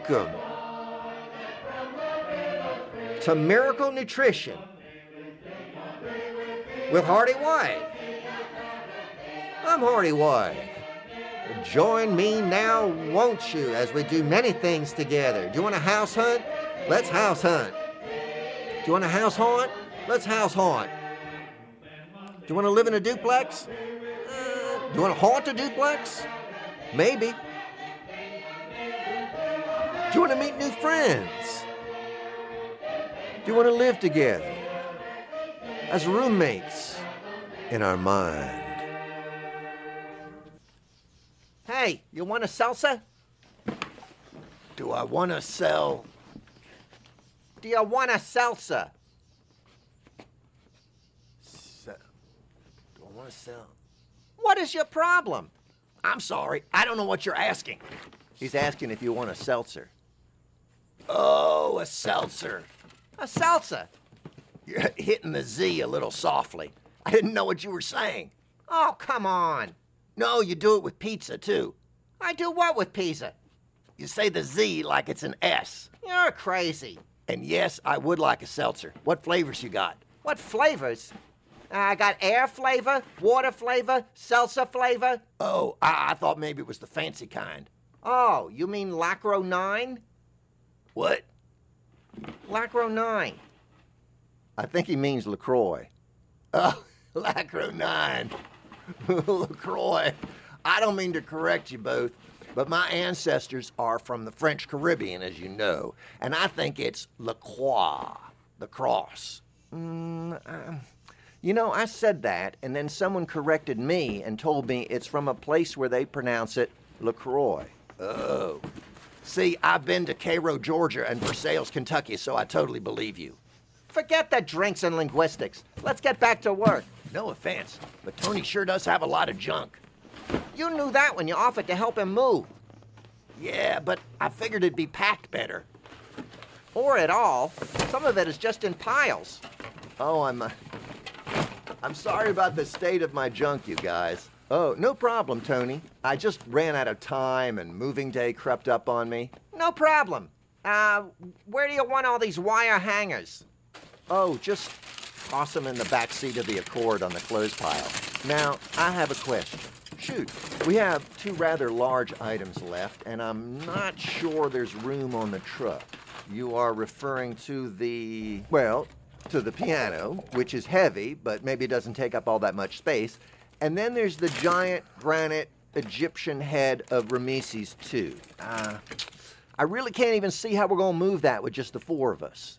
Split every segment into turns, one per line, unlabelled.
Welcome to Miracle Nutrition with Hardy White. I'm Hardy White. Join me now, won't you, as we do many things together. Do you want a house hunt? Let's house hunt. Do you want a house haunt? Let's house haunt. Do you want to live in a duplex? Do you want to haunt a duplex? Maybe. Do you want to meet new friends? Do you want to live together as roommates in our mind? Hey, you want a salsa?
Do I want to sell?
Do you want a salsa?
Do I want to sell?
What is your problem?
I'm sorry, I don't know what you're asking.
He's asking if you want a seltzer.
Oh, a seltzer.
A salsa?
You're hitting the Z a little softly. I didn't know what you were saying.
Oh, come on.
No, you do it with pizza, too.
I do what with pizza?
You say the Z like it's an S.
You're crazy.
And yes, I would like a seltzer. What flavors you got?
What flavors? I got air flavor, water flavor, salsa flavor.
Oh, I thought maybe it was the fancy kind.
Oh, you mean Lacro 9?
What?
Lacro 9. I think he means LaCroix.
Oh, Lacro 9. LaCroix. I don't mean to correct you both, but my ancestors are from the French Caribbean, as you know, and I think it's La Croix, the cross.
You know, I said that, and then someone corrected me and told me it's from a place where they pronounce it LaCroix.
Oh. See, I've been to Cairo, Georgia, and Versailles, Kentucky, so I totally believe you.
Forget the drinks and linguistics. Let's get back to work.
No offense, but Tony sure does have a lot of junk.
You knew that when you offered to help him move.
Yeah, but I figured it'd be packed better.
Or at all. Some of it is just in piles. Oh, I'm sorry about the state of my junk, you guys. Oh, no problem, Tony. I just ran out of time and moving day crept up on me. No problem. Where do you want all these wire hangers? Oh, just toss them in the back seat of the Accord on the clothes pile. Now, I have a question. Shoot, we have 2 rather large items left, and I'm not sure there's room on the truck. You are referring to the piano, which is heavy, but maybe doesn't take up all that much space. And then there's the giant granite Egyptian head of Ramesses II. I really can't even see how we're going to move that with just the 4 of us.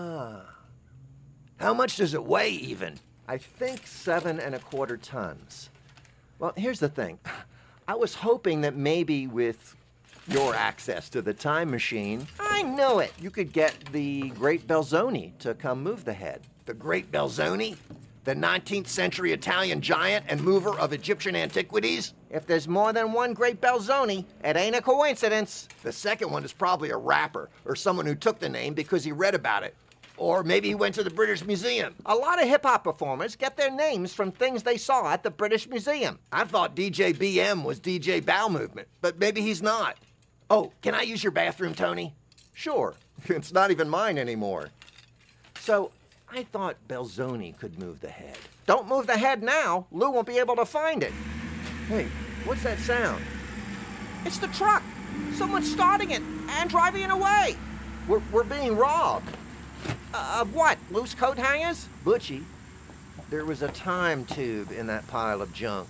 How much does it weigh, even?
I think 7 1/4 tons. Well, here's the thing. I was hoping that maybe with your access to the time machine, I knew it, you could get the Great Belzoni to come move the head.
The Great Belzoni? The 19th century Italian giant and mover of Egyptian antiquities?
If there's more than one Great Belzoni, it ain't a coincidence.
The second one is probably a rapper or someone who took the name because he read about it. Or maybe he went to the British Museum.
A lot of hip-hop performers get their names from things they saw at the British Museum.
I thought DJ BM was DJ Bowel Movement, but maybe he's not. Oh, can I use your bathroom, Tony?
Sure. It's not even mine anymore. So, I thought Belzoni could move the head. Don't move the head now. Lou won't be able to find it. Hey, what's that sound? It's the truck. Someone's starting it and driving it away. We're being robbed. Of what? Loose coat hangers? Butchie, there was a time tube in that pile of junk.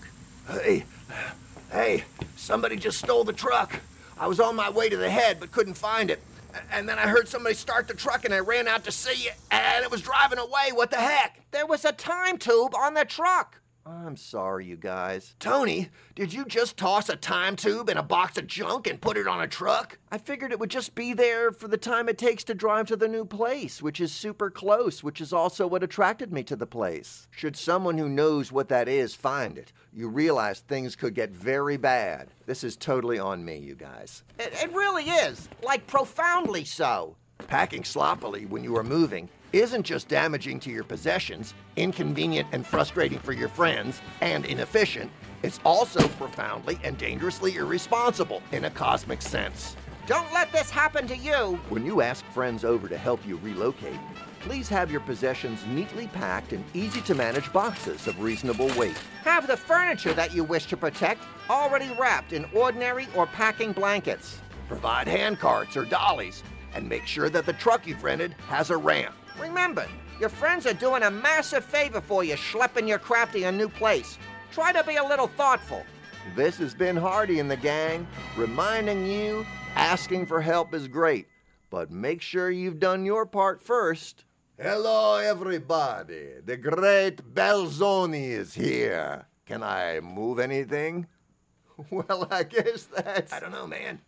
Hey, somebody just stole the truck. I was on my way to the head but couldn't find it. And then I heard somebody start the truck and I ran out to see it and it was driving away. What the heck?
There was a time tube on the truck. I'm sorry, you guys.
Tony, did you just toss a time tube in a box of junk and put it on a truck?
I figured it would just be there for the time it takes to drive to the new place, which is super close, which is also what attracted me to the place. Should someone who knows what that is find it, you realize things could get very bad. This is totally on me, you guys. It really is. Like, profoundly so.
Packing sloppily when you are moving isn't just damaging to your possessions, inconvenient and frustrating for your friends, and inefficient, it's also profoundly and dangerously irresponsible in a cosmic sense.
Don't let this happen to you.
When you ask friends over to help you relocate, please have your possessions neatly packed in easy-to-manage boxes of reasonable weight.
Have the furniture that you wish to protect already wrapped in ordinary or packing blankets.
Provide hand carts or dollies, and make sure that the truck you've rented has a ramp.
Remember, your friends are doing a massive favor for you schlepping your crap to your new place. Try to be a little thoughtful.
This has been Hardy and the gang, reminding you asking for help is great, but make sure you've done your part first.
Hello, everybody. The great Belzoni is here. Can I move anything?
Well, I guess that's...
I don't know, man.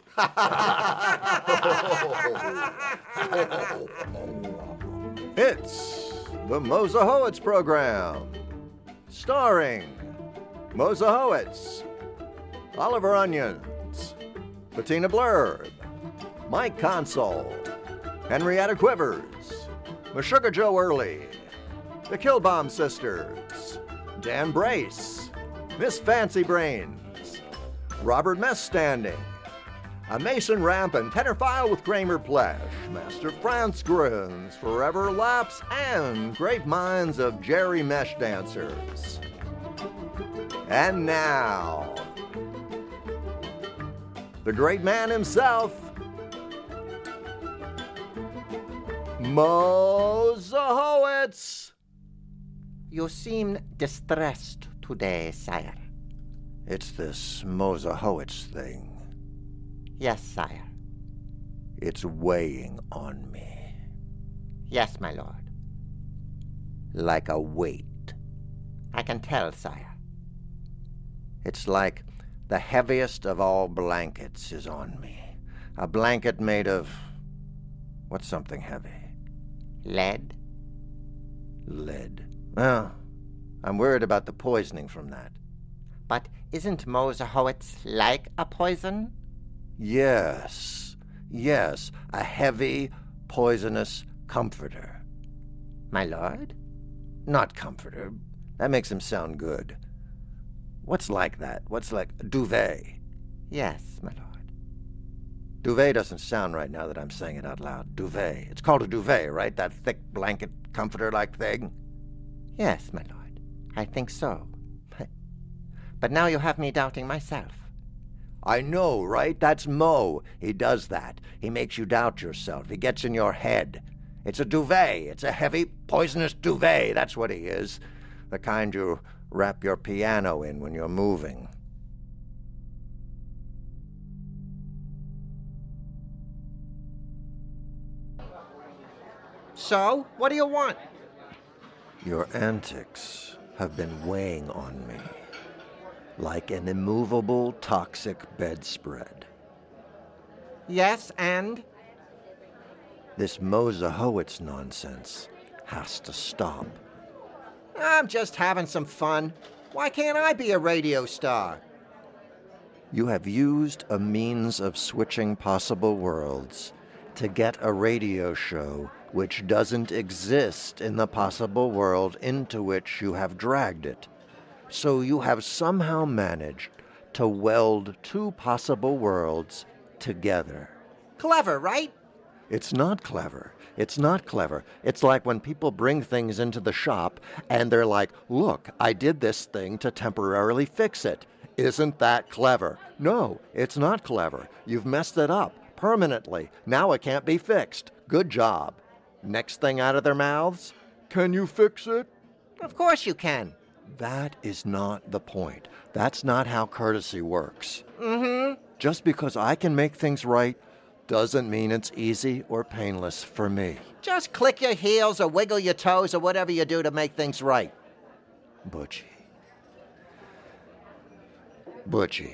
It's the Moser-Howitz program, starring Moser-Howitz, Oliver Onions, Bettina Blurb, Mike Console, Henrietta Quivers, Meshuggah Joe Early, the Killbomb Sisters, Dan Brace, Miss Fancy Brains, Robert Mess Standing, a Mason Ramp and Tenor with Kramer Plesh, Master Franz Grins, Forever Lapse, and great minds of Jerry Mesh Dancers. And now, the great man himself, Moser-Howitz.
You seem distressed today, sire.
It's this Moser-Howitz thing.
Yes, sire.
It's weighing on me.
Yes, my lord.
Like a weight.
I can tell, sire.
It's like the heaviest of all blankets is on me. A blanket made of... what's something heavy?
Lead?
Lead. Well, I'm worried about the poisoning from that.
But isn't Moser-Howitz like a poison?
Yes, a heavy, poisonous comforter.
My lord?
Not comforter. That makes him sound good. What's like that? What's like duvet?
Yes, my lord.
Duvet doesn't sound right now that I'm saying it out loud. Duvet. It's called a duvet, right? That thick blanket comforter-like thing?
Yes, my lord. I think so. But now you have me doubting myself.
I know, right? That's Mo. He does that. He makes you doubt yourself. He gets in your head. It's a duvet. It's a heavy, poisonous duvet. That's what he is. The kind you wrap your piano in when you're moving.
So, what do you want?
Your antics have been weighing on me like an immovable, toxic bedspread.
Yes, and?
This Moser-Howitz nonsense has to stop.
I'm just having some fun. Why can't I be a radio star?
You have used a means of switching possible worlds to get a radio show which doesn't exist in the possible world into which you have dragged it. So you have somehow managed to weld two possible worlds together.
Clever, right?
It's not clever. It's not clever. It's like when people bring things into the shop and they're like, look, I did this thing to temporarily fix it. Isn't that clever? No, it's not clever. You've messed it up permanently. Now it can't be fixed. Good job. Next thing out of their mouths, can you fix it?
Of course you can.
That is not the point. That's not how courtesy works.
Mm-hmm.
Just because I can make things right doesn't mean it's easy or painless for me.
Just click your heels or wiggle your toes or whatever you do to make things right.
Butchie. Butchie.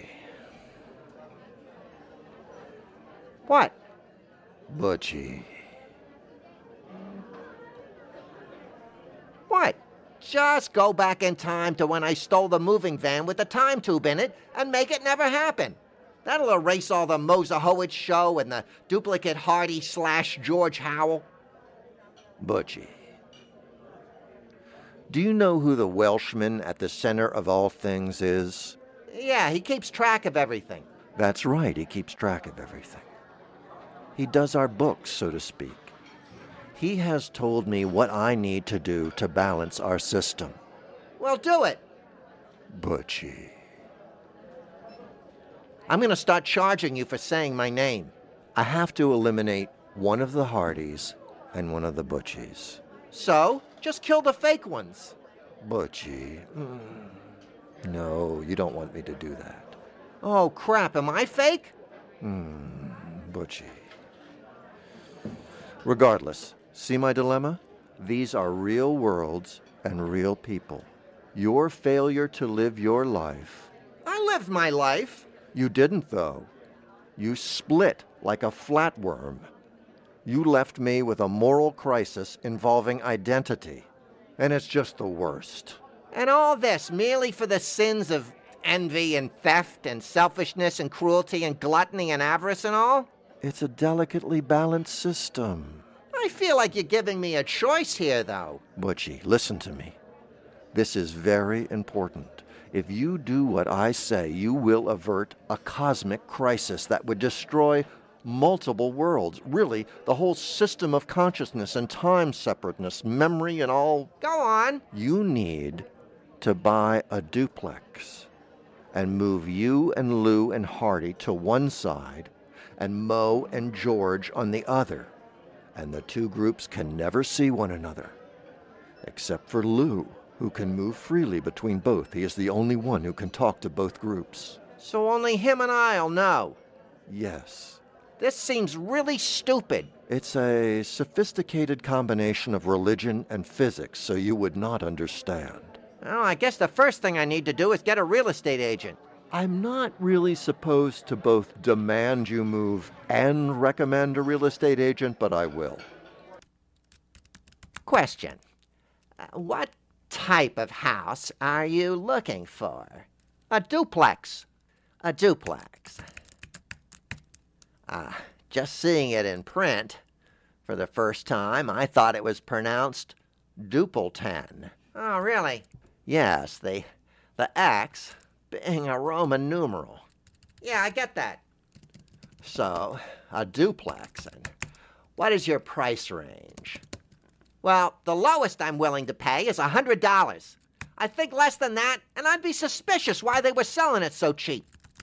What?
Butchie.
What? Just go back in time to when I stole the moving van with the time tube in it and make it never happen. That'll erase all the Moser-Howitz show and the duplicate Hardy/George Howell.
Butchie. Do you know who the Welshman at the center of all things is?
Yeah, he keeps track of everything.
That's right, he keeps track of everything. He does our books, so to speak. He has told me what I need to do to balance our system.
Well, do it.
Butchie.
I'm going to start charging you for saying my name.
I have to eliminate one of the Hardys and one of the Butchies.
So, just kill the fake ones.
Butchie. No, you don't want me to do that.
Oh, crap. Am I fake?
Butchie. Regardless, see my dilemma? These are real worlds and real people. Your failure to live your life.
I lived my life.
You didn't, though. You split like a flatworm. You left me with a moral crisis involving identity. And it's just the worst.
And all this merely for the sins of envy and theft and selfishness and cruelty and gluttony and avarice and all?
It's a delicately balanced system.
I feel like you're giving me a choice here, though.
Butchie, listen to me. This is very important. If you do what I say, you will avert a cosmic crisis that would destroy multiple worlds. Really, the whole system of consciousness and time separateness, memory and all.
Go on.
You need to buy a duplex and move you and Lou and Hardy to one side and Mo and George on the other. And the two groups can never see one another. Except for Lou, who can move freely between both. He is the only one who can talk to both groups.
So only him and I'll know.
Yes.
This seems really stupid.
It's a sophisticated combination of religion and physics, so you would not understand.
Well, I guess the first thing I need to do is get a real estate agent.
I'm not really supposed to both demand you move and recommend a real estate agent, but I will.
Question. What type of house are you looking for? A duplex. A duplex. Just seeing it in print for the first time, I thought it was pronounced Dupleton. Oh, really? Yes, the X being a Roman numeral. Yeah, I get that. So, a duplex. And what is your price range? Well, the lowest I'm willing to pay is $100. I think less than that, and I'd be suspicious why they were selling it so cheap.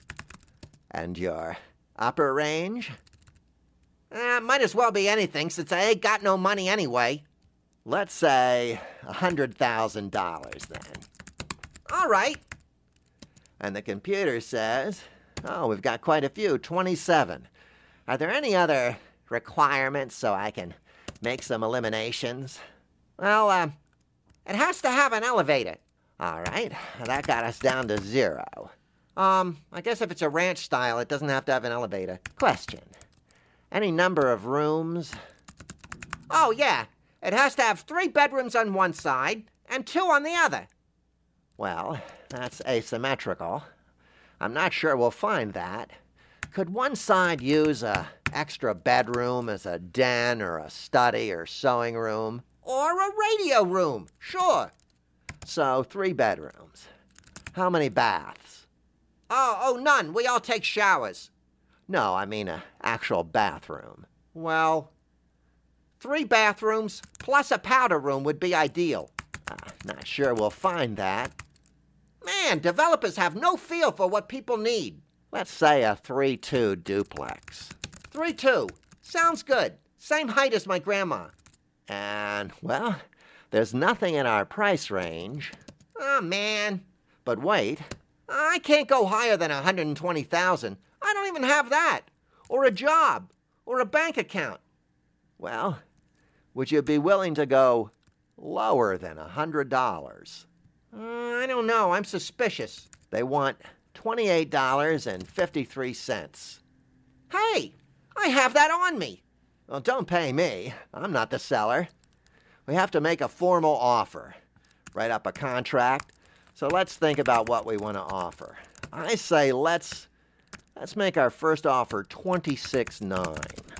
And your upper range? Might as well be anything, since I ain't got no money anyway. Let's say $100,000 then. All right. And the computer says, oh, we've got quite a few, 27. Are there any other requirements so I can make some eliminations? Well, it has to have an elevator. All right, that got us down to 0. I guess if it's a ranch style, it doesn't have to have an elevator. Question. Any number of rooms? Oh, yeah. It has to have 3 bedrooms on one side and 2 on the other. Well, that's asymmetrical. I'm not sure we'll find that. Could one side use a extra bedroom as a den or a study or sewing room? Or a radio room, sure. So 3 bedrooms. How many baths? Oh, none. We all take showers. No, I mean an actual bathroom. Well, 3 bathrooms plus a powder room would be ideal. Not sure we'll find that. Man, developers have no feel for what people need. Let's say a 3-2 duplex. 3-2. Sounds good. Same height as my grandma. And, well, there's nothing in our price range. Oh, man. But wait. I can't go higher than $120,000. I don't even have that. Or a job. Or a bank account. Well, would you be willing to go lower than $100? I don't know. I'm suspicious. They want $28.53. Hey, I have that on me. Well, don't pay me. I'm not the seller. We have to make a formal offer. Write up a contract. So let's think about what we want to offer. I say let's make our first offer $26,900.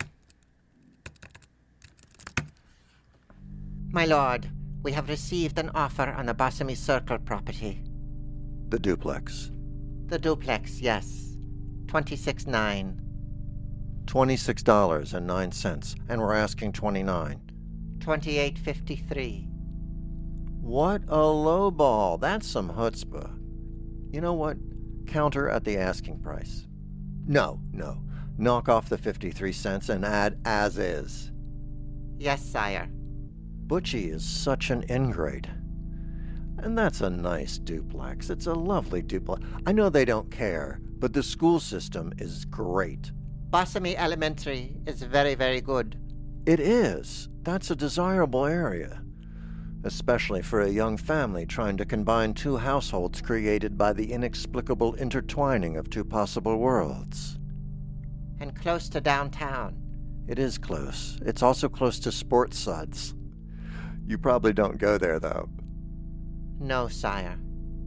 My lord, we have received an offer on the Balsamy Circle property.
The duplex.
The duplex, yes. $26,900.
$26.09, and we're asking $29.
$28.53.
What a lowball. That's some chutzpah. You know what? Counter at the asking price. No. Knock off the 53 cents and add as is.
Yes, sire.
Butchie is such an ingrate. And that's a nice duplex. It's a lovely duplex. I know they don't care, but the school system is great.
Bosamy Elementary is very, very good.
It is. That's a desirable area, especially for a young family trying to combine two households created by the inexplicable intertwining of two possible worlds.
And close to downtown.
It is close. It's also close to sports suds. You probably don't go there, though.
No, sire.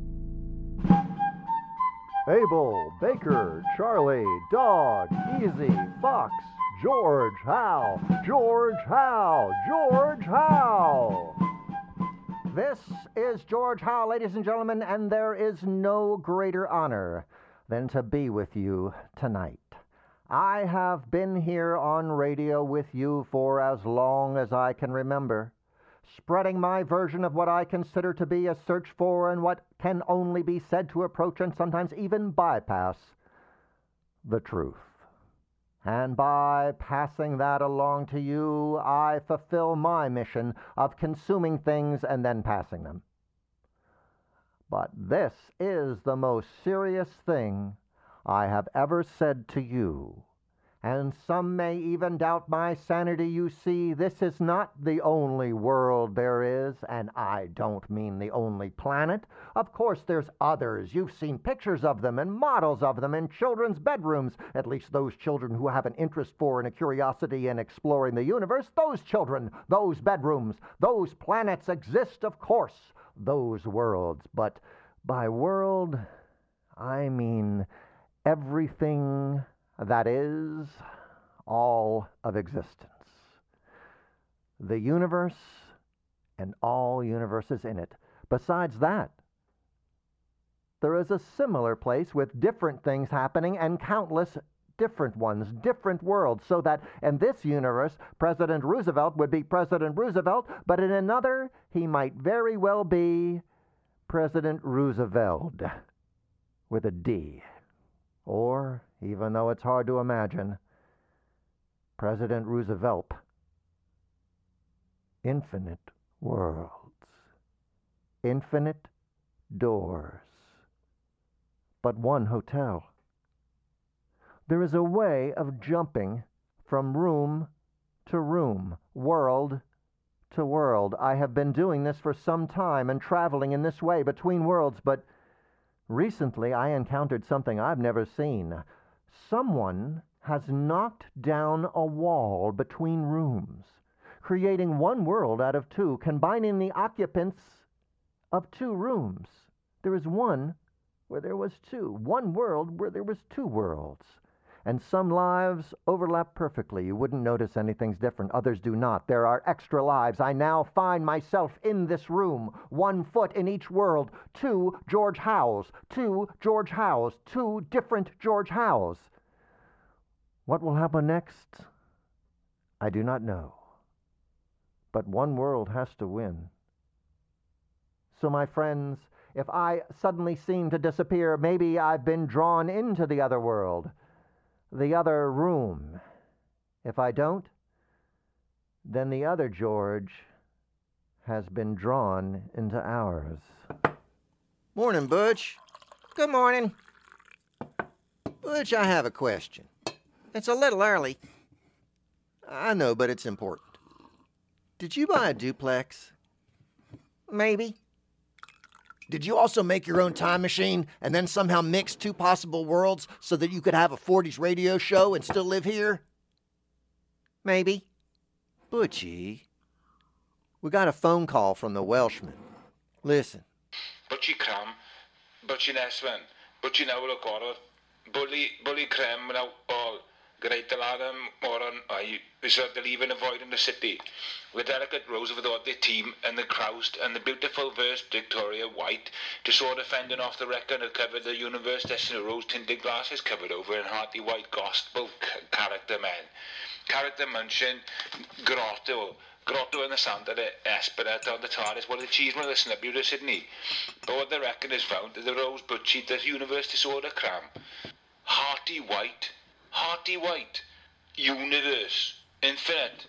Abel, Baker, Charlie, Dog, Easy, Fox, George Howe, George Howe, George Howe.
This is George Howe, ladies and gentlemen, and there is no greater honor than to be with you tonight. I have been here on radio with you for as long as I can remember, spreading my version of what I consider to be a search for and what can only be said to approach and sometimes even bypass the truth. And by passing that along to you, I fulfill my mission of consuming things and then passing them. But this is the most serious thing I have ever said to you. And some may even doubt my sanity. You see, this is not the only world there is, and I don't mean the only planet. Of course, there's others. You've seen pictures of them and models of them in children's bedrooms, at least those children who have an interest for and a curiosity in exploring the universe. Those children, those bedrooms, those planets exist, of course, those worlds. But by world, I mean everything that is all of existence. The universe and all universes in it. Besides that, there is a similar place with different things happening and countless different ones, different worlds, so that in this universe, President Roosevelt would be President Roosevelt, but in another, he might very well be President Roosevelt with a D. Or, even though it's hard to imagine, President Roosevelt. Infinite worlds. Infinite doors. But one hotel. There is a way of jumping from room to room, world to world. I have been doing this for some time and traveling in this way between worlds, but recently, I encountered something I've never seen. Someone has knocked down a wall between rooms, creating one world out of two, combining the occupants of two rooms. There is one where there was two, one world where there was two worlds. And some lives overlap perfectly. You wouldn't notice anything's different. Others do not. There are extra lives. I now find myself in this room, 1 foot in each world. Two George Howes. Two George Howes. Two different George Howes. What will happen next? I do not know. But one world has to win. So, my friends, if I suddenly seem to disappear, maybe I've been drawn into the other world. The other room. If I don't, then the other George has been drawn into ours.
Morning, Butch.
Good morning.
Butch, I have a question.
It's a little early.
I know, but it's important. Did you buy a duplex?
Maybe.
Did you also make your own time machine and then somehow mix two possible worlds so that you could have a 40s radio show and still live here?
Maybe.
Butchie, we got a phone call from the Welshman. Listen.
Butchie cram, Butchie neswen, Butchie now look order, bully crem now all, Greater moron I resolved to leave and avoid in the city. With delicate rose of the team and the Croust and the beautiful verse Victoria White, disorder fending off the record had covered the universe, destined rose-tinted glasses covered over in hearty white gospel character men. Character munching, grotto in the sand of the Esperat on the TARDIS, what the cheese one of the snubby of Sydney. But what the record is found is the rose butchie, the universe disorder cram. Hearty white, universe, infinite,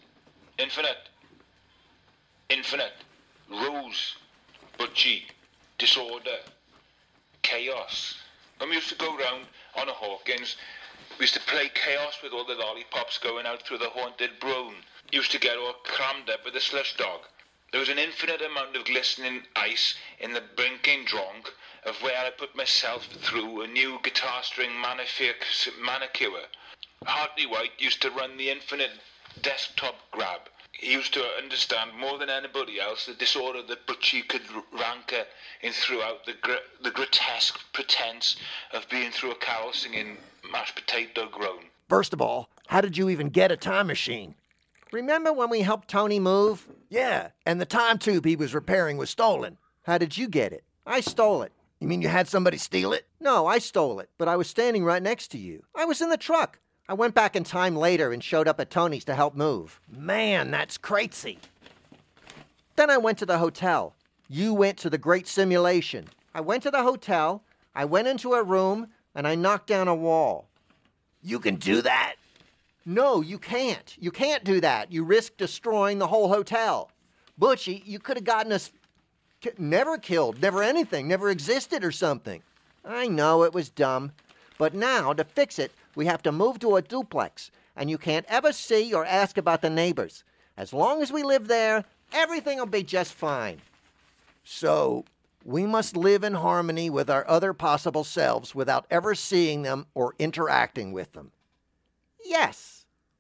rose, butchie, disorder, chaos. When we used to go round on a Hawkins, we used to play chaos with all the lollipops going out through the haunted broom. Used to get all crammed up with the slush dog. There was an infinite amount of glistening ice in the brinking drunk of where I put myself through a new guitar string manicure. Hartley White used to run the infinite desktop grab. He used to understand more than anybody else the disorder that Butchie could rancor in throughout the grotesque pretense of being through a carol singing mashed potato groan.
First of all, how did you even get a time machine?
Remember when we helped Tony move?
Yeah, and the time tube he was repairing was stolen.
How did you get it? I stole it.
You mean you had somebody steal it?
No, I stole it, but I was standing right next to you. I was in the truck. I went back in time later and showed up at Tony's to help move.
Man, that's crazy.
Then I went to the hotel. You went to the Great Simulation. I went to the hotel, I went into a room, and I knocked down a wall.
You can do that?
No, you can't. You can't do that. You risk destroying the whole hotel. Butchie, you could have gotten us never killed, never anything, never existed or something. I know it was dumb. But now, to fix it, we have to move to a duplex, and you can't ever see or ask about the neighbors. As long as we live there, everything will be just fine.
So, we must live in harmony with our other possible selves without ever seeing them or interacting with them.
Yes.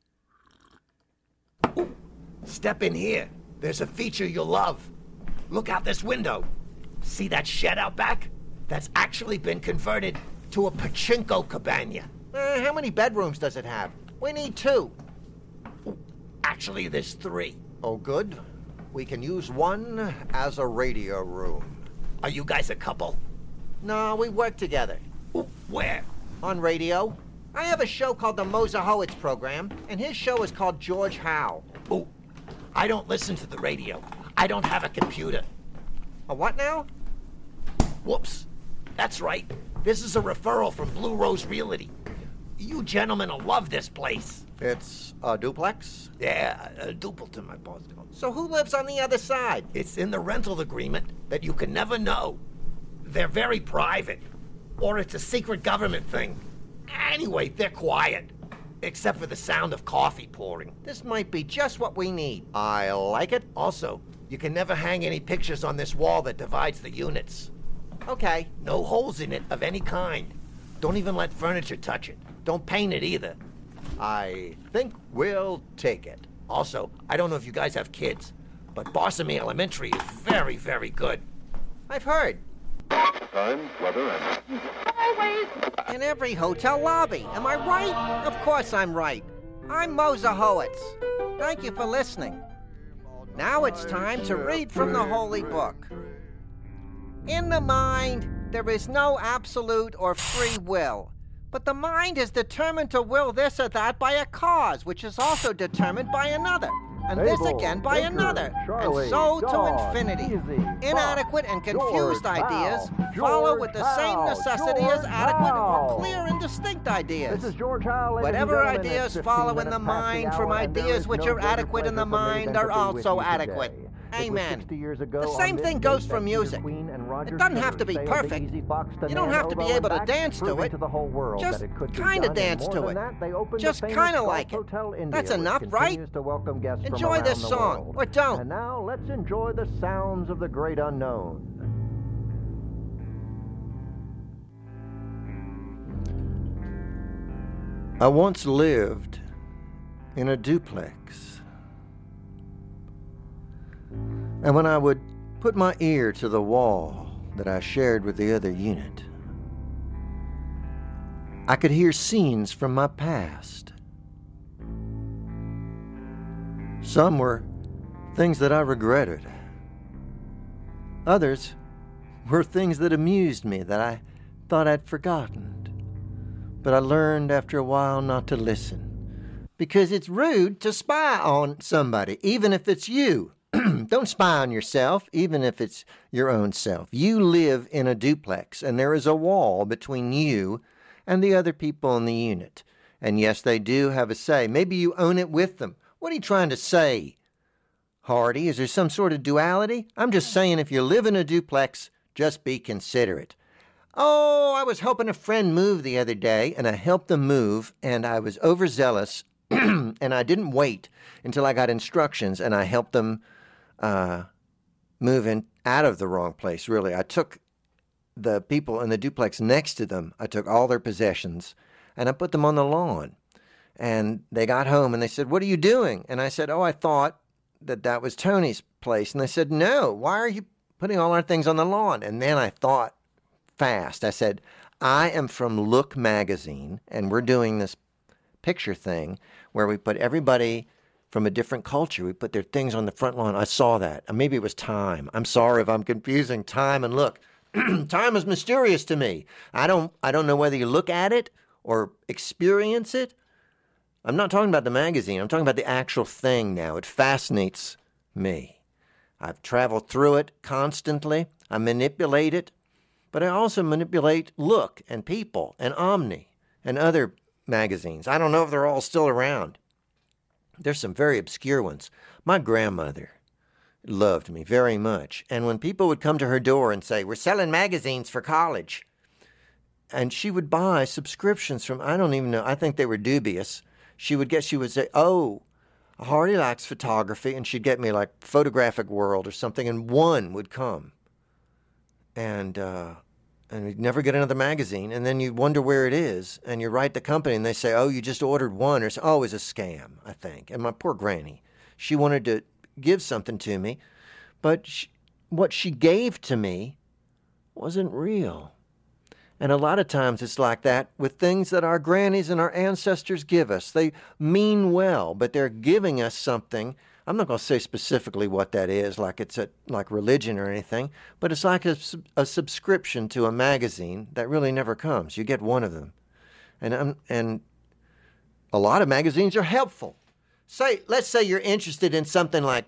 Ooh, step in here. There's a feature you'll love. Look out this window. See that shed out back? That's actually been converted to a pachinko cabana.
How many bedrooms does it have? We need 2.
Ooh, actually, there's 3.
Oh, good. We can use one as a radio room.
Are you guys a couple?
No, we work together.
Ooh, where?
On radio. I have a show called the Mosahowitz Program, and his show is called George Howe.
Ooh, I don't listen to the radio. I don't have a computer.
A what now?
Whoops. That's right. This is a referral from Blue Rose Realty. You gentlemen will love this place.
It's a duplex?
Yeah, a Dupleton, my boss.
So who lives on the other side?
It's in the rental agreement that you can never know. They're very private. Or it's a secret government thing. Anyway, they're quiet. Except for the sound of coffee pouring.
This might be just what we need. I like it.
Also, you can never hang any pictures on this wall that divides the units.
Okay.
No holes in it of any kind. Don't even let furniture touch it. Don't paint it either.
I think we'll take it.
Also, I don't know if you guys have kids, but Barsamy Elementary is very, very good.
I've heard.
Time, weather, and...
In every hotel lobby. Am I right? Of course I'm right. I'm Mosahowitz. Thank you for listening. Now it's time to read from the Holy Book. In the mind, there is no absolute or free will. But the mind is determined to will this or that by a cause, which is also determined by another. And this
Abel,
again by
Baker,
another.
Charlie,
And so to
Dog,
infinity.
Easy,
Inadequate
Fox,
and confused
George,
ideas
Hal,
follow
George,
with the same
Hal,
necessity as
George,
adequate
Hal.
or clear and distinct ideas.
This is George Howe, ladies
Whatever
and gentlemen.
ideas
It's 15
follow in
minutes
the
past
mind
the
from
hour, and there
ideas
is
which
no
are
greater
adequate in the
pleasure for me
mind
than to
are
be with
also
you
adequate.
today.
Amen.
It was 60 years ago
The
on
same
this
thing
date
goes
that
for
Peter
music.
Queen and Roger
It doesn't have to
Smithers
be
sailed the
perfect.
Easy Fox to
You don't have to be
Nanobo
able to
and back,
dance to
proving
it.
to the whole world
Just
that it could be
kinda
done, and
dance
more
to
than
it.
that, they opened
Just
the famous
kinda
Gulf
like it.
Hotel India,
That's
which
enough, right?
continues to welcome guests from
Enjoy
around
this
the
song,
world.
or don't.
And now let's enjoy the sounds of the great unknown.
I once lived in a duplex. And when I would put my ear to the wall that I shared with the other unit, I could hear scenes from my past
Some were things that I regretted. Others were things that amused me that I thought I'd forgotten. But I learned after a while not to listen. Because it's rude to spy on somebody, even if it's you. Don't spy on yourself, even if it's your own self. You live in a duplex, and there is a wall between you and the other people in the unit. And yes, they do have a say. Maybe you own it with them. What are you trying to say, Hardy? Is there some sort of duality? I'm just saying if you live in a duplex, just be considerate. Oh, I was helping a friend move the other day, and I helped them move, and I was overzealous, and I didn't wait until I got instructions, and I helped them move in out of the wrong place, really. I took the people in the duplex next to them, I took all their possessions, and I put them on the lawn. And they got home, and they said, "What are you doing?" And I said, "Oh, I thought that was Tony's place." And they said, "No, why are you putting all our things on the lawn?" And then I thought fast. I said, "I am from Look magazine, and we're doing this picture thing where we put everybody from a different culture. We put their things on the front lawn." I saw that. Maybe it was Time. I'm sorry if I'm confusing Time and Look. Time is mysterious to me. I don't know whether you look at it or experience it. I'm not talking about the magazine. I'm talking about the actual thing now. It fascinates me. I've traveled through it constantly. I manipulate it. But I also manipulate Look and People and Omni and other magazines. I don't know if they're all still around. There's some very obscure ones. My grandmother loved me very much. And when people would come to her door and say, "We're selling magazines for college," and she would buy subscriptions from, I don't even know, I think they were dubious. She would say, "Oh, Hardy likes photography," and she'd get me like Photographic World or something, and one would come. And we'd never get another magazine, and then you wonder where it is, and you write the company, and they say, "Oh, you just ordered one," or "Oh, it's a scam," I think. And my poor granny, she wanted to give something to me, but what she gave to me wasn't real. And a lot of times it's like that with things that our grannies and our ancestors give us. They mean well, but they're giving us something. I'm not going to say specifically what that is, like it's like religion or anything, but it's like a subscription to a magazine that really never comes. You get one of them. And a lot of magazines are helpful. Let's say you're interested in something like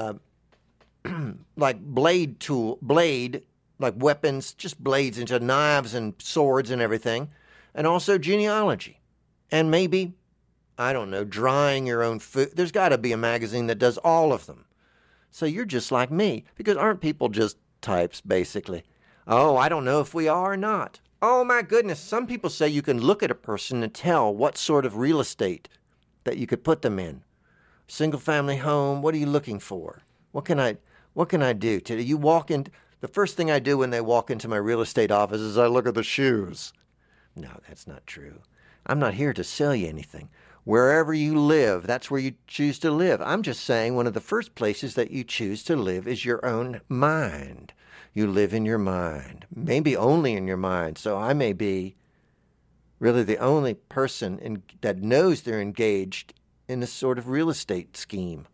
like blade, like weapons, just blades into knives and swords and everything, and also genealogy, and maybe, I don't know, drying your own food. There's got to be a magazine that does all of them. So you're just like me, because aren't people just types, basically? Oh, I don't know if we are or not. Oh, my goodness. Some people say you can look at a person and tell what sort of real estate that you could put them in. Single-family home, what are you looking for? What can I do today? You walk in. The first thing I do when they walk into my real estate office is I look at the shoes. No, that's not true. I'm not here to sell you anything. Wherever you live, that's where you choose to live. I'm just saying one of the first places that you choose to live is your own mind. You live in your mind, maybe only in your mind. So I may be really the only person that knows they're engaged in this sort of real estate scheme.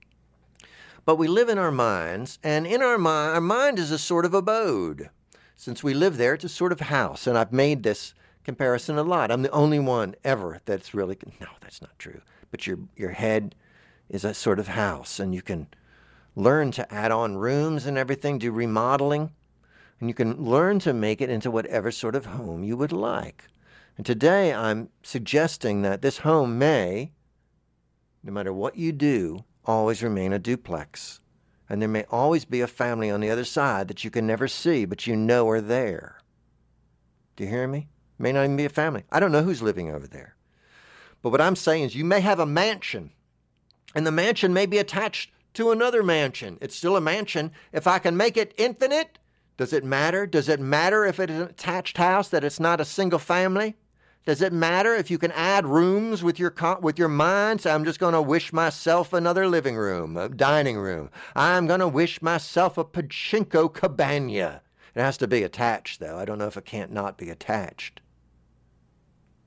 But we live in our minds, and in our mind is a sort of abode. Since we live there, it's a sort of house, and I've made this comparison a lot. I'm the only one ever that's really, no, that's not true. But your head is a sort of house, and you can learn to add on rooms and everything, do remodeling, and you can learn to make it into whatever sort of home you would like. And today I'm suggesting that this home may, no matter what you do, always remain a duplex. And there may always be a family on the other side that you can never see, but you know are there. Do you hear me? May not even be a family. I don't know who's living over there. But what I'm saying is you may have a mansion, and the mansion may be attached to another mansion. It's still a mansion. If I can make it infinite, does it matter? Does it matter if it's an attached house that it's not a single family? Does it matter if you can add rooms with your mind? So I'm just going to wish myself another living room, a dining room. I'm going to wish myself a pachinko cabana. It has to be attached, though. I don't know if it can't not be attached.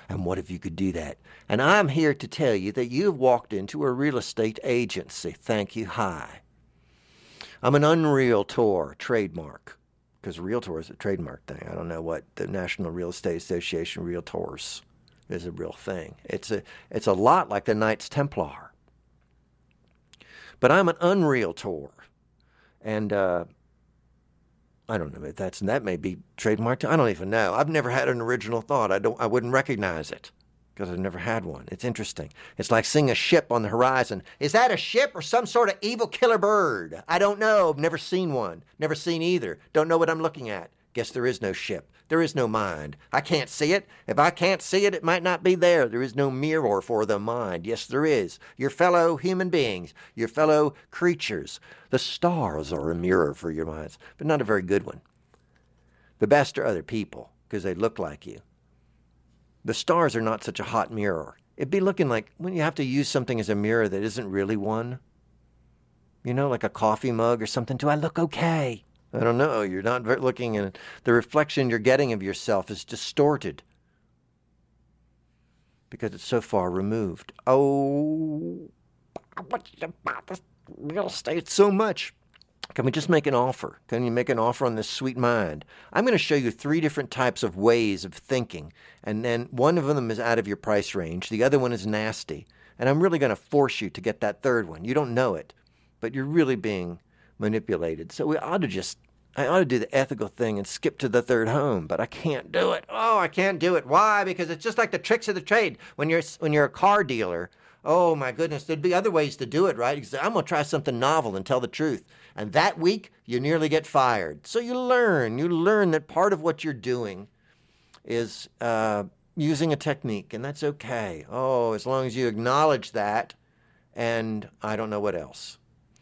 And what if you could do that? And I'm here to tell you that you've walked into a real estate agency. Thank you. Hi. I'm an unrealtor trademark, because realtor is a trademark thing. I don't know what the National Real Estate Association Realtors is a real thing. It's a lot like the Knights Templar. But I'm an unrealtor. And I don't know if that may be trademarked. I don't even know. I've never had an original thought. I wouldn't recognize it because I've never had one. It's interesting. It's like seeing a ship on the horizon. Is that a ship or some sort of evil killer bird? I don't know. I've never seen one. Never seen either. Don't know what I'm looking at. Guess there is no ship. There is no mind. I can't see it. If I can't see it, it might not be there. There is no mirror for the mind. Yes, there is. Your fellow human beings, your fellow creatures. The stars are a mirror for your minds, but not a very good one. The best are other people, because they look like you. The stars are not such a hot mirror. It'd be looking like when you have to use something as a mirror that isn't really one. You know, like a coffee mug or something. Do I look okay? I don't know. You're not looking, and the reflection you're getting of yourself is distorted because it's so far removed. Oh, what's about this real estate so much? Can we just make an offer? Can you make an offer on this sweet mind? I'm going to show you 3 different types of ways of thinking, and then one of them is out of your price range. The other one is nasty, and I'm really going to force you to get that third one. You don't know it, but you're really being manipulated. So I ought to do the ethical thing and skip to the third home, but I can't do it. Oh, I can't do it. Why? Because it's just like the tricks of the trade. When you're a car dealer, oh my goodness, there'd be other ways to do it, right? Because I'm going to try something novel and tell the truth. And that week, you nearly get fired. So you learn that part of what you're doing is using a technique, and that's okay. Oh, as long as you acknowledge that, and I don't know what else.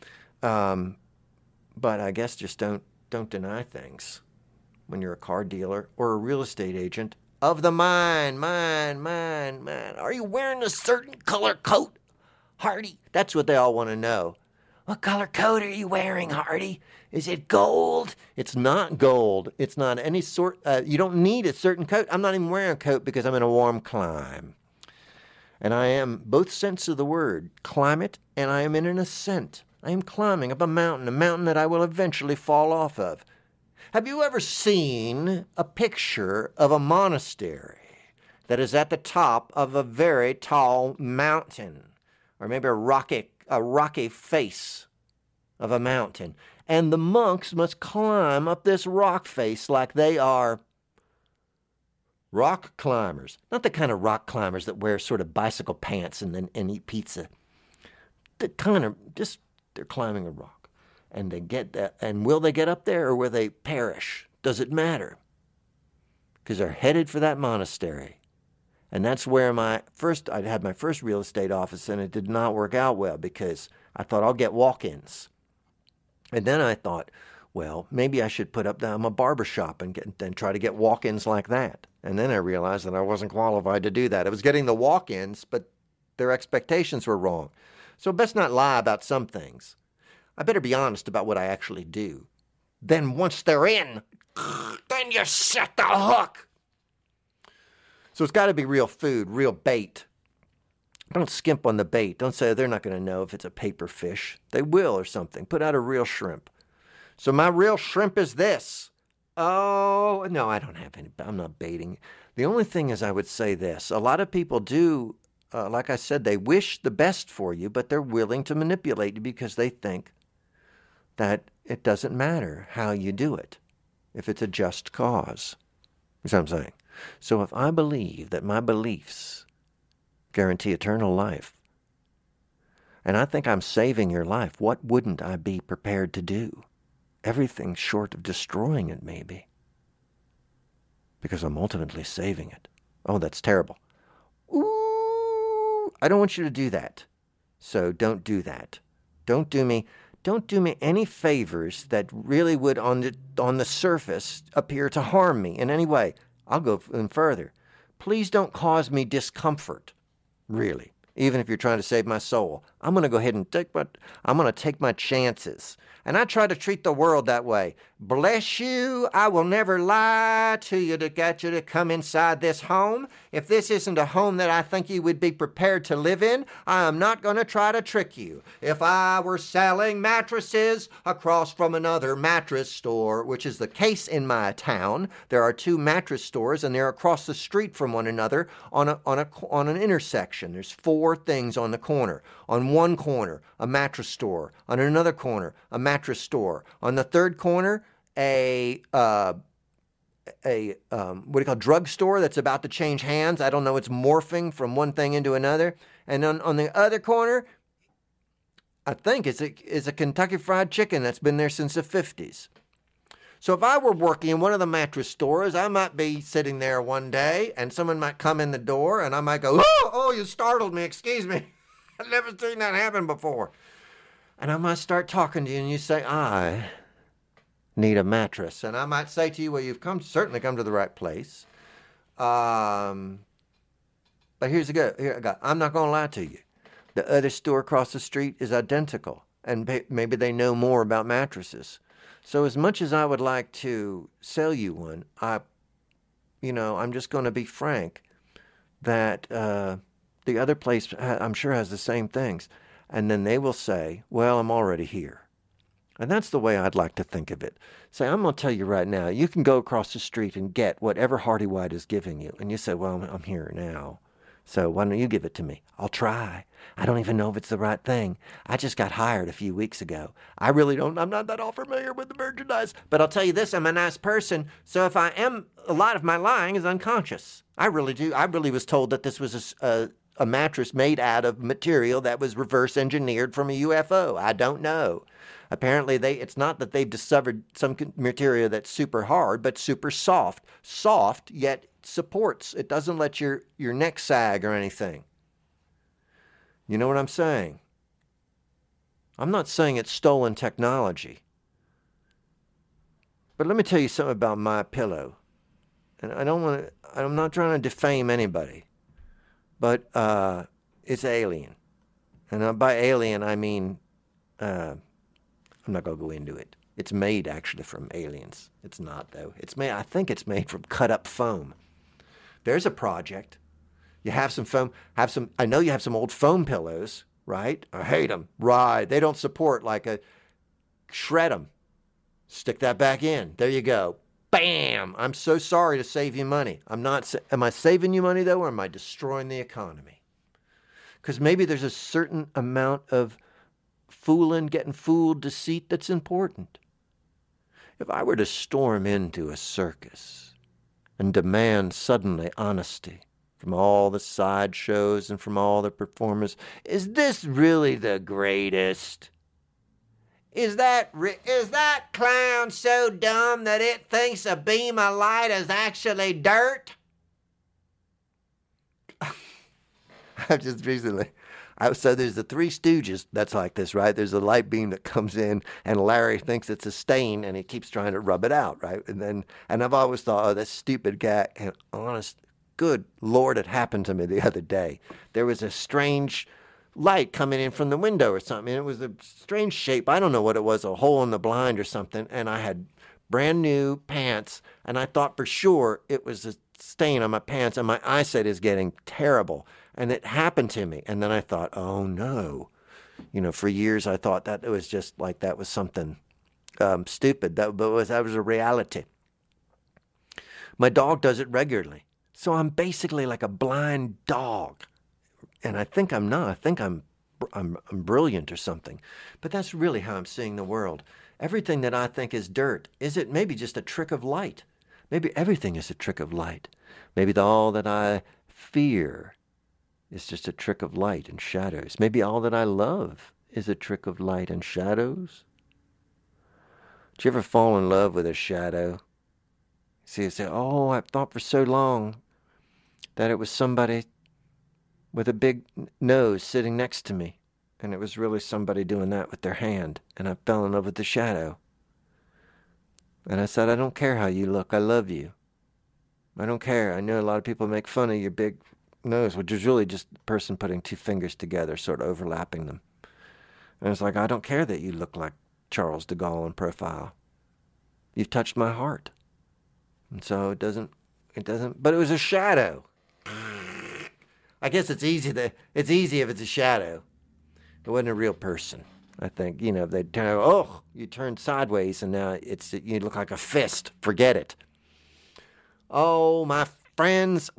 But I guess just don't deny things when you're a car dealer or a real estate agent of the mind. Are you wearing a certain color coat, Hardy? That's what they all want to know. What color coat are you wearing, Hardy? Is it gold? It's not gold. It's not any sort. You don't need a certain coat. I'm not even wearing a coat because I'm in a warm clime. And I am both sense of the word, climate, and I am in an ascent. I am climbing up a mountain that I will eventually fall off of. Have you ever seen a picture of a monastery that is at the top of a very tall mountain, or maybe a rocky face of a mountain, and the monks must climb up this rock face like they are rock climbers? Not the kind of rock climbers that wear sort of bicycle pants and eat pizza. The kind of just they're climbing a rock, and they get that. And will they get up there, or will they perish? Does it matter? Because they're headed for that monastery, and that's where I had my first real estate office, and it did not work out well because I thought I'll get walk-ins, and then I thought, well, maybe I should put up a barber shop and try to get walk-ins like that. And then I realized that I wasn't qualified to do that. I was getting the walk-ins, but their expectations were wrong. So best not lie about some things. I better be honest about what I actually do. Then once they're in, then you set the hook. So it's got to be real food, real bait. Don't skimp on the bait. Don't say they're not going to know if it's a paper fish. They will or something. Put out a real shrimp. So my real shrimp is this. Oh, no, I don't have any. I'm not baiting. The only thing is I would say this. A lot of people do, like I said, they wish the best for you, but they're willing to manipulate you because they think that it doesn't matter how you do it if it's a just cause. That's what I'm saying. So if I believe that my beliefs guarantee eternal life, and I think I'm saving your life, what wouldn't I be prepared to do? Everything short of destroying it, maybe. Because I'm ultimately saving it. Oh, that's terrible. Ooh, I don't want you to do that. So don't do that. Don't do me any favors that really would, on the surface, appear to harm me in any way. I'll go even further. Please don't cause me discomfort, really, even if you're trying to save my soul.
I'm going to go ahead and I'm going to take my chances. And I try to treat the world that way. Bless you, I will never lie to you to get you to come inside this home. If this isn't a home that I think you would be prepared to live in, I am not going to try to trick you. If I were selling mattresses across from another mattress store, which is the case in my town, there are 2 mattress stores and they're across the street from one another on an intersection. There's 4 things on the corner. On one corner, a mattress store. On another corner, a mattress store. On the third corner, a drugstore that's about to change hands. I don't know. It's morphing from one thing into another. And on the other corner, I think it's a Kentucky Fried Chicken that's been there since the 50s. So if I were working in one of the mattress stores, I might be sitting there one day and someone might come in the door and I might go, oh, you startled me. Excuse me. I've never seen that happen before. And I might start talking to you and you say, I need a mattress. And I might say to you, well, you've certainly come to the right place. But here's the go. Here I go. I'm not going to lie to you. The other store across the street is identical. And maybe they know more about mattresses. So as much as I would like to sell you one, I'm just going to be frank that the other place I'm sure has the same things. And then they will say, well, I'm already here. And that's the way I'd like to think of it. Say, I'm going to tell you right now, you can go across the street and get whatever Hardy White is giving you. And you say, well, I'm here now. So why don't you give it to me? I'll try. I don't even know if it's the right thing. I just got hired a few weeks ago. I'm not that all familiar with the merchandise. But I'll tell you this, I'm a nice person. So if I am, a lot of my lying is unconscious. I really do. I really was told that this was a mattress made out of material that was reverse engineered from a UFO. I don't know. Apparently, it's not that they've discovered some material that's super hard, but super soft. Soft, yet supports. It doesn't let your neck sag or anything. You know what I'm saying? I'm not saying it's stolen technology. But let me tell you something about my pillow. And I'm not trying to defame anybody. But it's alien. And by alien, I mean, I'm not going to go into it. It's made, actually, from aliens. It's not, though. I think it's made from cut-up foam. There's a project. You have some foam. I know you have some old foam pillows, right? I hate them. Right. They don't support shred them. Stick that back in. There you go. Bam! I'm so sorry to save you money. Am I saving you money, though, or am I destroying the economy? Because maybe there's a certain amount of getting fooled, deceit that's important. If I were to storm into a circus and demand suddenly honesty from all the sideshows and from all the performers, is this really the greatest? Is that clown so dumb that it thinks a beam of light is actually dirt? I've just recently... So there's the Three Stooges that's like this, right? There's a light beam that comes in, and Larry thinks it's a stain, and he keeps trying to rub it out, right? And I've always thought, oh, that stupid guy. And honest, good Lord, it happened to me the other day. There was a strange light coming in from the window or something. And it was a strange shape. I don't know what it was, a hole in the blind or something. And I had brand new pants, and I thought for sure it was a stain on my pants, and my eyesight is getting terrible. And it happened to me. And then I thought, oh, no. For years I thought that it was just like that was something stupid. That was a reality. My dog does it regularly. So I'm basically like a blind dog. And I think I'm not. I think I'm brilliant or something. But that's really how I'm seeing the world. Everything that I think is dirt, is it maybe just a trick of light? Maybe everything is a trick of light. Maybe all that I fear is just a trick of light and shadows. Maybe all that I love is a trick of light and shadows. Did you ever fall in love with a shadow? See, you say, oh, I've thought for so long that it was somebody with a big nose sitting next to me. And it was really somebody doing that with their hand. And I fell in love with the shadow. And I said, I don't care how you look. I love you. I don't care. I know a lot of people make fun of your big nose, which is really just the person putting two fingers together, sort of overlapping them.
And it's like, I don't care that you look like Charles de Gaulle in profile. You've touched my heart. And so it doesn't, but it was a shadow. I guess it's easy if it's a shadow. It wasn't a real person. I think, they turn, you turned sideways and now you look like a fist. Forget it. Oh, my friends,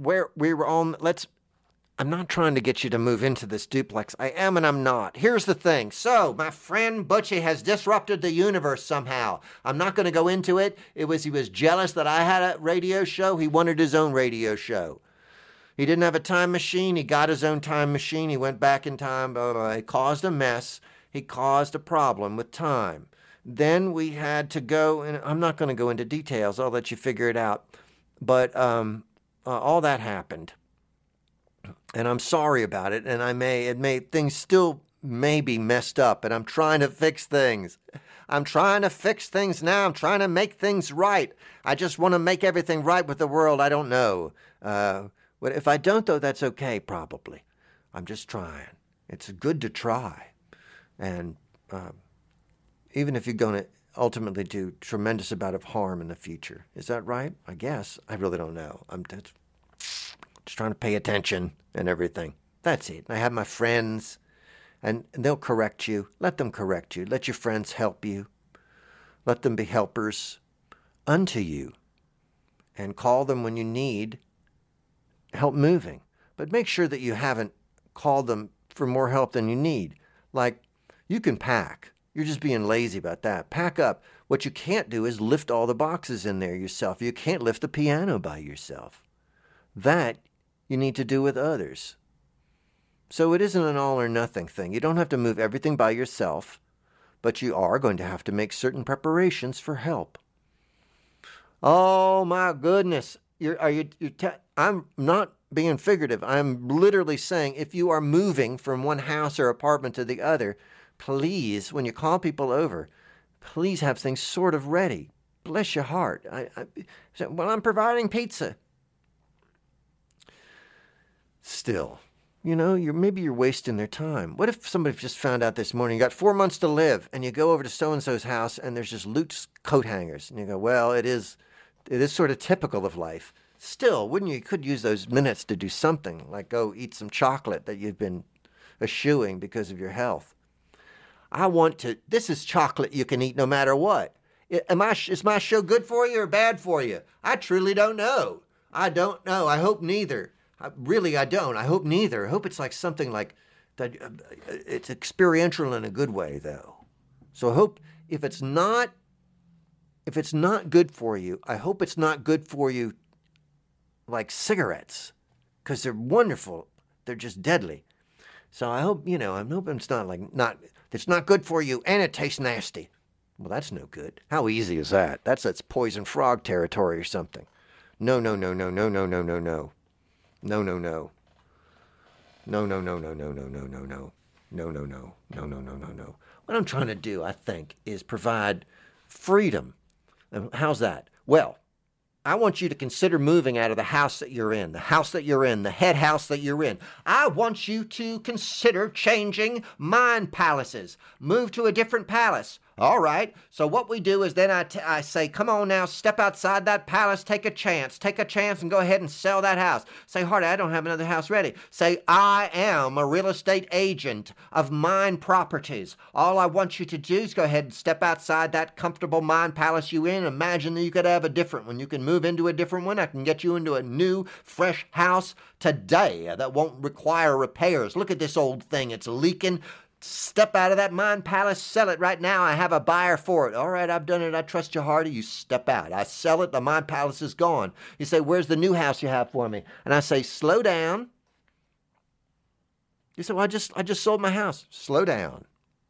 I'm not trying to get you to move into this duplex. I am and I'm not. Here's the thing. So, my friend Butchie has disrupted the universe somehow. I'm not going to go into it. He was jealous that I had a radio show. He wanted his own radio show. He didn't have a time machine. He got his own time machine. He went back in time. Blah, blah, blah. He caused a mess. He caused a problem with time. Then we had to go, and I'm not going to go into details. I'll let you figure it out. But all that happened. And I'm sorry about it, and things still may be messed up, and I'm trying to fix things. I'm trying to fix things now. I'm trying to make things right. I just want to make everything right with the world. I don't know. But if I don't, though, that's okay, probably. I'm just trying. It's good to try. And even if you're going to ultimately do tremendous amount of harm in the future. Is that right? I guess. I really don't know. I'm just trying to pay attention and everything. That's it. I have my friends, and they'll correct you. Let them correct you. Let your friends help you. Let them be helpers unto you. And call them when you need help moving. But make sure that you haven't called them for more help than you need. Like, you can pack. You're just being lazy about that. Pack up. What you can't do is lift all the boxes in there yourself. You can't lift the piano by yourself. That you need to do with others. So it isn't an all or nothing thing. You don't have to move everything by yourself, but you are going to have to make certain preparations for help. Oh my goodness. I'm not being figurative. I'm literally saying if you are moving from one house or apartment to the other, please, when you call people over, please have things sort of ready. Bless your heart. Well, I'm providing pizza. Still, maybe you're wasting their time. What if somebody just found out this morning, you got 4 months to live, and you go over to so-and-so's house, and there's just loose coat hangers, and you go, well, it is sort of typical of life. Still, you could use those minutes to do something, like go eat some chocolate that you've been eschewing because of your health. This is chocolate you can eat no matter what. Is my show good for you or bad for you? I truly don't know. I don't know. I hope neither. I don't. I hope neither. I hope it's like something like that. It's experiential in a good way, though. So I hope if it's not good for you, I hope it's not good for you like cigarettes, because they're wonderful. They're just deadly. So I hope, I'm hoping it's not good for you and it tastes nasty. Well, that's no good. How easy is that? That's poison frog territory or something. No. No. No. What I'm trying to do, I think, is provide freedom. How's that? Well, I want you to consider moving out of the house that you're in, the head house that you're in. I want you to consider changing mind palaces. Move to a different palace. All right. So what we do is then I say, come on now, step outside that palace, take a chance and go ahead and sell that house. Say, Hardy, I don't have another house ready. Say, I am a real estate agent of mind properties. All I want you to do is go ahead and step outside that comfortable mind palace you in. Imagine that you could have a different one. You can move into a different one. I can get you into a new, fresh house today that won't require repairs. Look at this old thing. It's leaking. Step out of that mind palace, sell it right now. I have a buyer for it. All right, I've done it. I trust you, Hardy. You step out. I sell it. The mind palace is gone. You say, where's the new house you have for me? And I say, slow down. You say, well, I just sold my house. Slow down.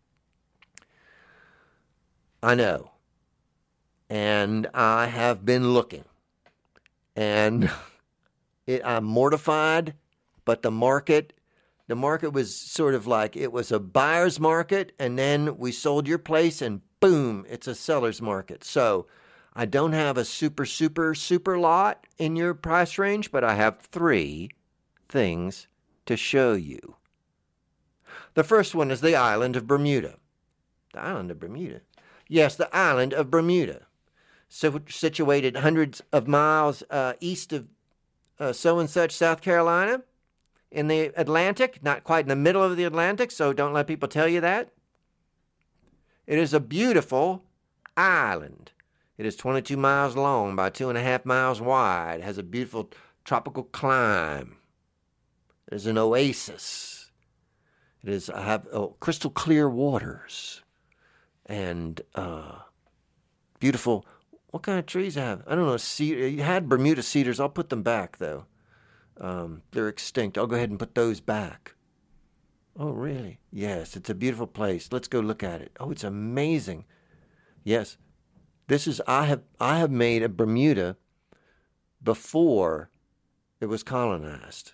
I know. And I have been looking. And I'm mortified, but the market was sort of like it was a buyer's market, and then we sold your place, and boom, it's a seller's market. So I don't have a super lot in your price range, but I have 3 things to show you. The first one is the island of Bermuda. The island of Bermuda? Yes, the island of Bermuda. So, situated hundreds of miles east of so-and-such, South Carolina, in the Atlantic, not quite in the middle of the Atlantic, so don't let people tell you that. It is a beautiful island. It is 22 miles long by 2.5 miles wide. It has a beautiful tropical climate. It is an oasis. It is crystal clear waters and beautiful. What kind of trees have? I don't know. You had Bermuda cedars. I'll put them back though. They're extinct. I'll go ahead and put those back. Oh, really? Yes, it's a beautiful place. Let's go look at it. Oh, it's amazing. Yes, I have made a Bermuda before it was colonized.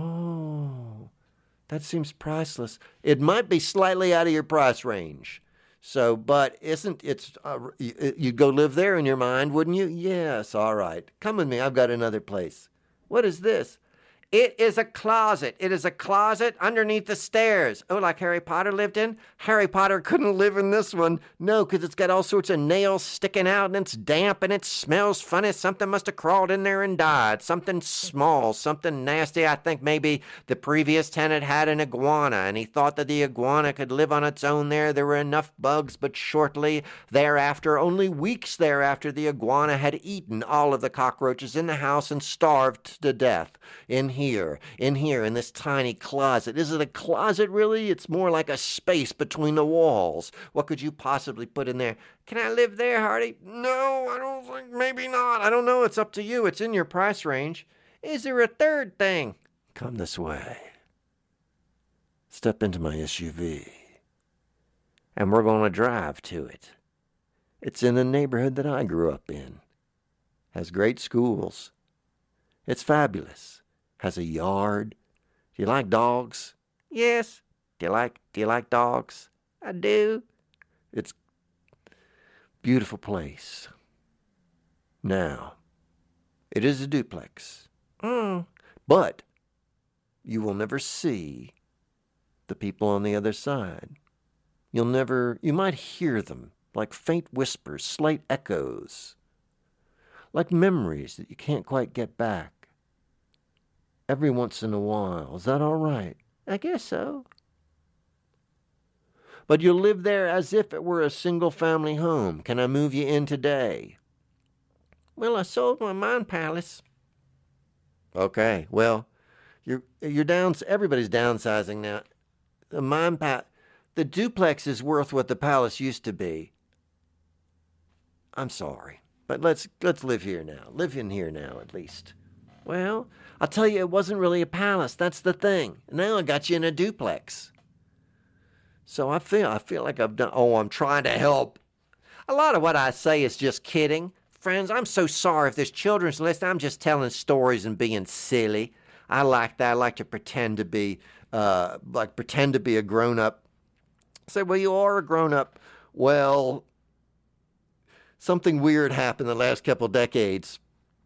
Oh, that seems priceless. It might be slightly out of your price range. So, but you'd go live there in your mind, wouldn't you? Yes, all right. Come with me. I've got another place. What is this? It is a closet. It is a closet underneath the stairs. Oh, like Harry Potter lived in? Harry Potter couldn't live in this one. No, because it's got all sorts of nails sticking out, and it's damp, and it smells funny. Something must have crawled in there and died. Something small, something nasty. I think maybe the previous tenant had an iguana, and he thought that the iguana could live on its own there. There were enough bugs, but shortly thereafter, only weeks thereafter, the iguana had eaten all of the cockroaches in the house and starved to death in here, in this tiny closet. Is it a closet, really? It's more like a space between the walls. What could you possibly put in there? Can I live there, Hardy? No, I don't think, maybe not. I don't know. It's up to you. It's in your price range. Is there a third thing? Come this way. Step into my SUV. And we're going to drive to it. It's in the neighborhood that I grew up in. Has great schools. It's fabulous. Has a yard. Do you like dogs? Yes. Do you like dogs? I do. It's a beautiful place. Now, it is a duplex. But you will never see the people on the other side. You might hear them like faint whispers, slight echoes, like memories that you can't quite get back. Every once in a while. Is that all right? I guess so. But you'll live there as if it were a single-family home. Can I move you in today? Well, I sold my Mind Palace. Okay, well, you're down. Everybody's downsizing now. The duplex is worth what the palace used to be. I'm sorry, but let's live here now. Live in here now, at least. Well, I'll tell you, it wasn't really a palace. That's the thing. Now I got you in a duplex. So I feel like I've done. Oh, I'm trying to help. A lot of what I say is just kidding. Friends, I'm so sorry if there's children's listening. I'm just telling stories and being silly. I like that. I like to pretend to be a grown-up. Say, well, you are a grown-up. Well, something weird happened the last couple decades.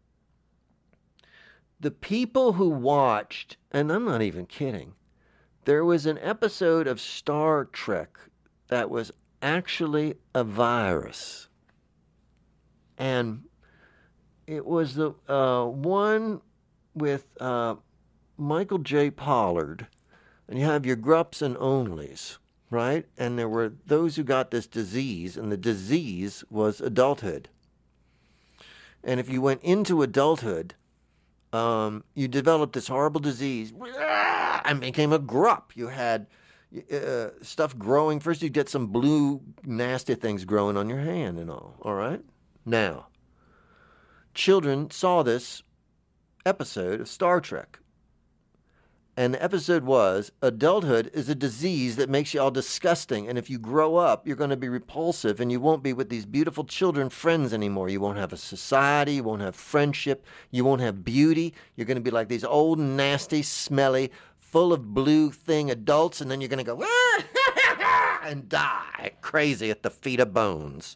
The people who watched, and I'm not even kidding, there was an episode of Star Trek that was actually a virus. And it was the one with Michael J. Pollard. And you have your grups and onlys, right? And there were those who got this disease, and the disease was adulthood. And if you went into adulthood, you developed this horrible disease and became a grup. You had stuff growing. First, you get some blue, nasty things growing on your hand and all right? Now, children saw this episode of Star Trek. And the episode was, adulthood is a disease that makes you all disgusting. And if you grow up, you're going to be repulsive and you won't be with these beautiful children friends anymore. You won't have a society. You won't have friendship. You won't have beauty. You're going to be like these old, nasty, smelly, full of blue thing adults. And then you're going to go, and die crazy at the feet of bones.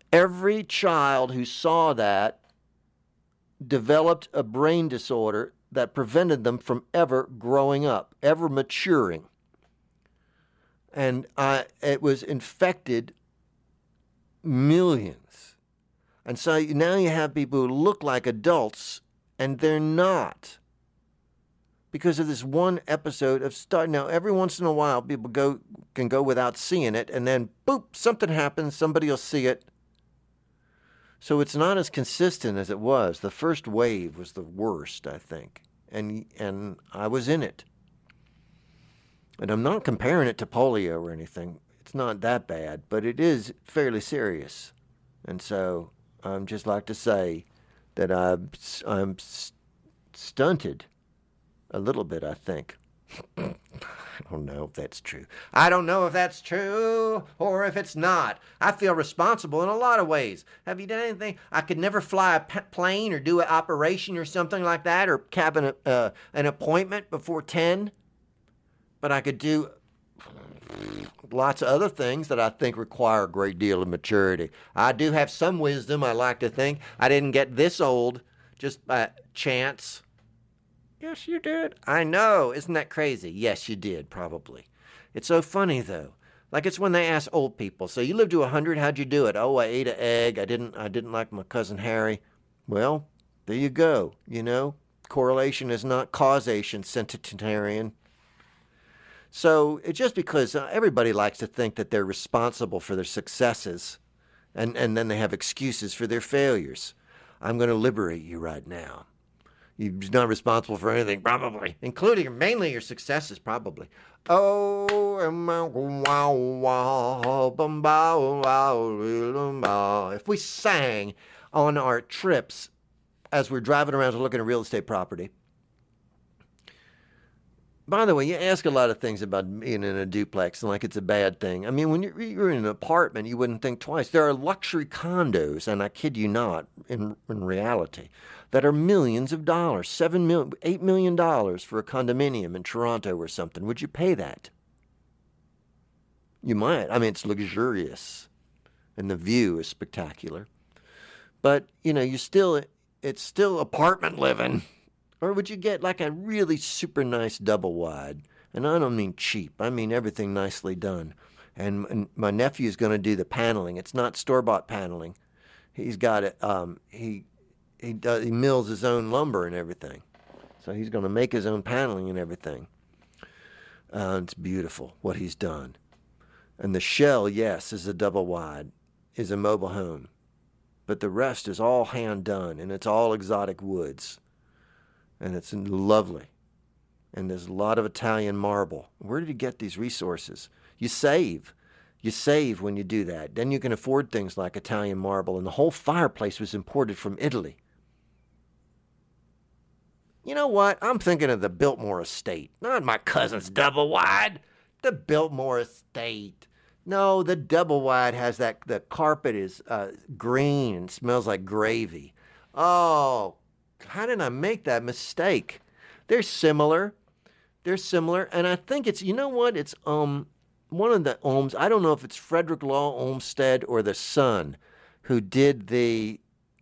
Every child who saw that developed a brain disorder that prevented them from ever growing up, ever maturing. And it was infected millions. And so now you have people who look like adults, and they're not. Because of this one episode of Star. Now, every once in a while, people can go without seeing it, and then, boop, something happens, somebody will see it. So it's not as consistent as it was. The first wave was the worst, I think. And I was in it. And I'm not comparing it to polio or anything. It's not that bad, but it is fairly serious. And so I'd just like to say that I'm stunted a little bit, I think. I don't know if that's true. I don't know if that's true or if it's not. I feel responsible in a lot of ways. Have you done anything? I could never fly a plane or do an operation or something like that, or have an appointment before 10. But I could do lots of other things that I think require a great deal of maturity. I do have some wisdom, I like to think. I didn't get this old just by chance. Yes, you did. I know. Isn't that crazy? Yes, you did, probably. It's so funny, though. Like it's when they ask old people, so you lived to 100, how'd you do it? Oh, I ate an egg. I didn't like my cousin Harry. Well, there you go. You know, correlation is not causation, centenarian. So it's just because everybody likes to think that they're responsible for their successes, and then they have excuses for their failures. I'm going to liberate you right now. You're not responsible for anything, probably, including mainly your successes, probably. If we sang on our trips as we're driving around to look at a real estate property. By the way, you ask a lot of things about being in a duplex and like it's a bad thing. I mean, when you're in an apartment, you wouldn't think twice. There are luxury condos, and I kid you not, in reality, that are millions of dollars, $8 million for a condominium in Toronto or something. Would you pay that? You might. I mean, it's luxurious, and the view is spectacular. But, you know, it's still apartment living. Or would you get like a really super nice double wide? And I don't mean cheap. I mean everything nicely done. And my nephew's going to do the paneling. It's not store-bought paneling. He's got it. He mills his own lumber and everything. So he's going to make his own paneling and everything. It's beautiful what he's done. And the shell, yes, is a double wide, is a mobile home. But the rest is all hand done, and it's all exotic woods. And it's lovely. And there's a lot of Italian marble. Where did you get these resources? You save. You save when you do that. Then you can afford things like Italian marble. And the whole fireplace was imported from Italy. You know what? I'm thinking of the Biltmore Estate. Not my cousin's double wide. The Biltmore Estate. No, the double wide has that, the carpet is green and smells like gravy. Oh, how did I make that mistake? They're similar. And I think it's, you know what? It's one of the Olms. I don't know if it's Frederick Law Olmsted or the son who did the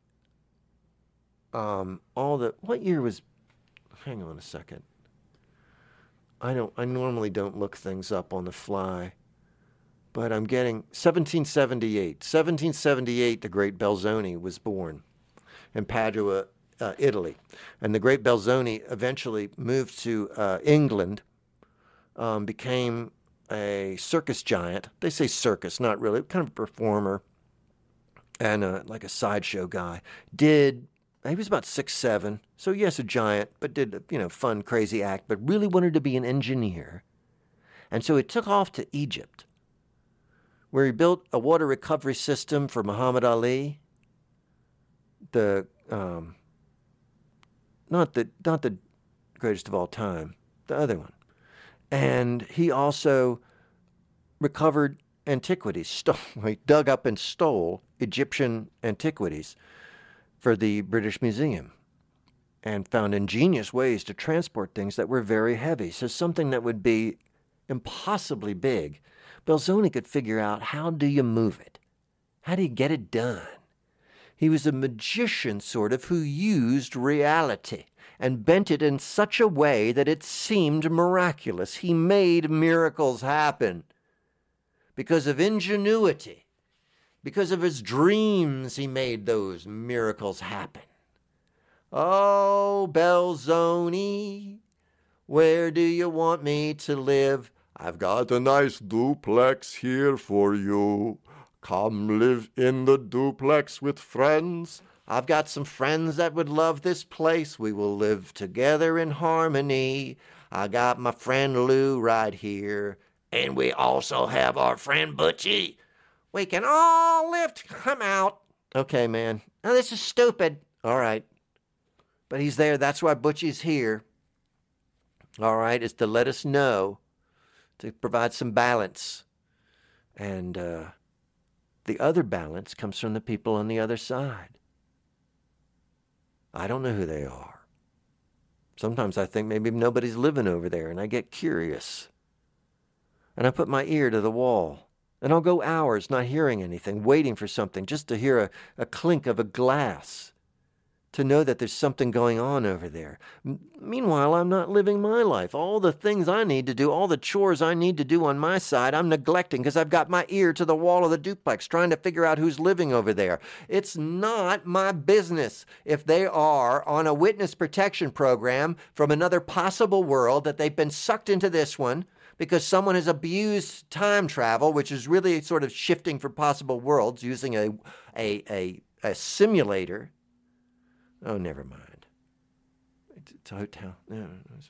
what year was, hang on a second. I normally don't look things up on the fly, but I'm getting 1778. 1778, the great Belzoni was born in Padua, Italy. And the great Belzoni eventually moved to England, became a circus giant. They say circus, not really, kind of a performer and like a sideshow guy. He was about 6'7", so yes, a giant, but did, fun, crazy act, but really wanted to be an engineer. And so he took off to Egypt, where he built a water recovery system for Muhammad Ali, not the greatest of all time, the other one. And he also recovered antiquities. He dug up and stole Egyptian antiquities for the British Museum and found ingenious ways to transport things that were very heavy. So something that would be impossibly big, Belzoni could figure out, how do you move it? How do you get it done? He was a magician, sort of, who used reality. and bent it in such a way that it seemed miraculous. He made miracles happen because of ingenuity. Because of his dreams, he made those miracles happen. Oh, Belzoni, where do you want me to live? I've got a nice duplex here for you. Come live in the duplex with friends. I've got some friends that would love this place. We will live together in harmony. I got my friend Lou right here. And we also have our friend Butchie. We can all live. Come out. Okay, man. Now, this is stupid. All right. But he's there. That's why Butchie's here. All right. Is to let us know, to provide some balance. And the other balance comes from the people on the other side. I don't know who they are. Sometimes I think maybe nobody's living over there, and I get curious. And I put my ear to the wall. And I'll go hours not hearing anything, waiting for something, just to hear a clink of a glass, to know that there's something going on over there. Meanwhile, I'm not living my life. All the things I need to do, all the chores I need to do on my side, I'm neglecting because I've got my ear to the wall of the duplex, trying to figure out who's living over there. It's not my business if they are on a witness protection program from another possible world, that they've been sucked into this one, because someone has abused time travel, which is really sort of shifting for possible worlds using a simulator. Oh, never mind. It's a hotel. No,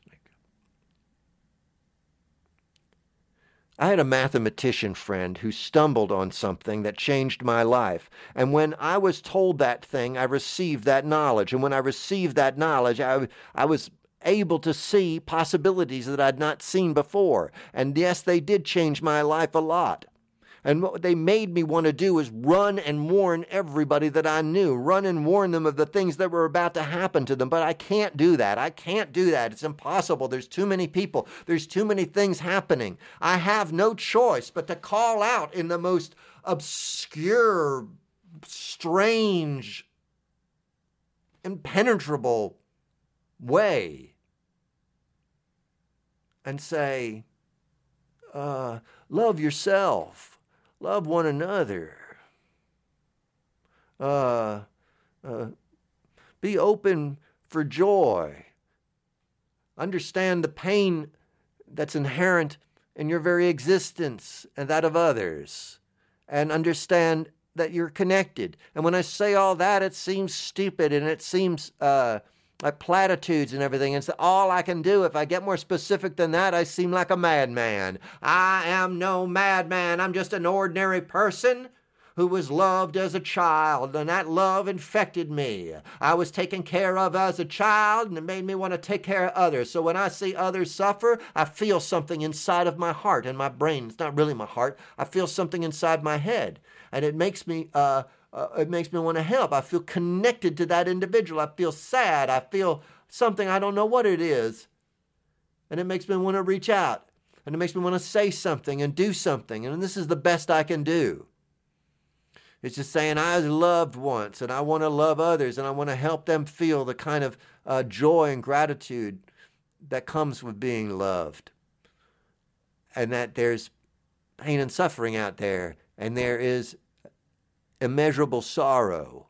I had a mathematician friend who stumbled on something that changed my life. And when I was told that thing, I received that knowledge. And when I received that knowledge, I was able to see possibilities that I'd not seen before. And yes, they did change my life a lot. And what they made me want to do is run and warn everybody that I knew, run and warn them of the things that were about to happen to them. But I can't do that. I can't do that. It's impossible. There's too many people. There's too many things happening. I have no choice but to call out in the most obscure, strange, impenetrable way and say, love yourself, love one another, be open for joy, understand the pain that's inherent in your very existence and that of others, and understand that you're connected. And when I say all that, it seems stupid and it seems like platitudes and everything. And so all I can do, if I get more specific than that, I seem like a madman. I am no madman. I'm just an ordinary person who was loved as a child, and that love infected me. I was taken care of as a child, and it made me want to take care of others. So when I see others suffer, I feel something inside of my heart and my brain. It's not really my heart. I feel something inside my head, and it makes me want to help. I feel connected to that individual. I feel sad. I feel something. I don't know what it is. And it makes me want to reach out. And it makes me want to say something and do something. And this is the best I can do. It's just saying I was loved once and I want to love others and I want to help them feel the kind of joy and gratitude that comes with being loved. And that there's pain and suffering out there. And there is immeasurable sorrow,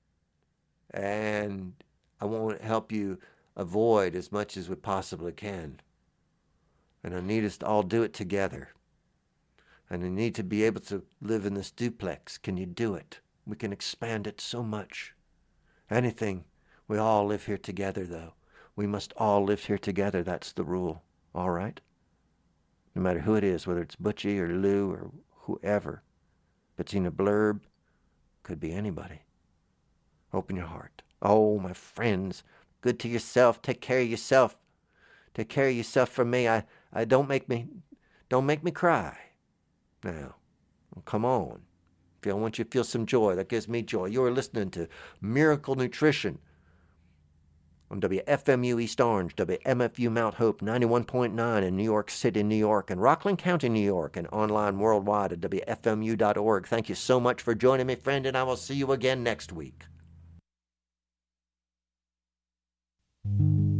and I want to help you avoid as much as we possibly can. And I need us to all do it together. And I need to be able to live in this duplex. Can you do it? We can expand it so much. Anything. We all live here together, though. We must all live here together. That's the rule. All right? No matter who it is, whether it's Butchie or Lou or whoever. Bettina Blurb. Could be anybody. Open your heart. Oh, my friends, good to yourself. Take care of yourself. Take care of yourself for me. I don't make me cry. Now, come on. I want you to feel some joy. That gives me joy. You're listening to Miracle Nutrition on WFMU East Orange, WMFU Mount Hope, 91.9 in New York City, New York, and Rockland County, New York, and online worldwide at WFMU.org. Thank you so much for joining me, friend, and I will see you again next week.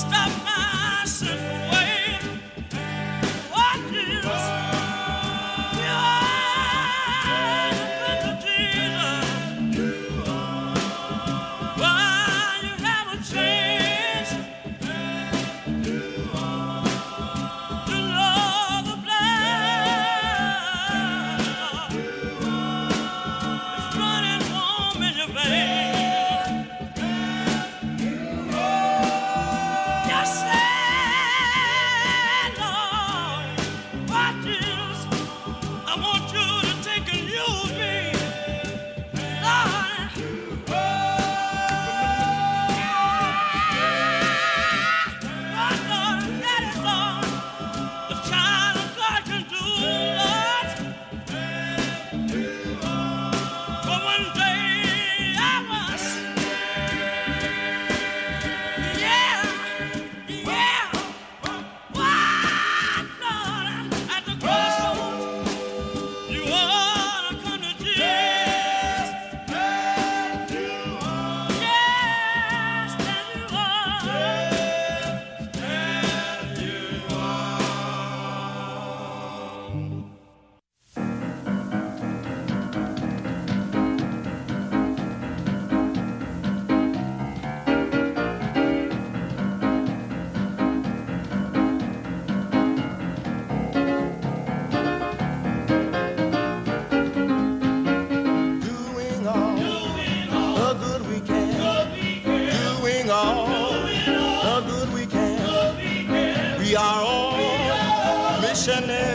We are all missionaries.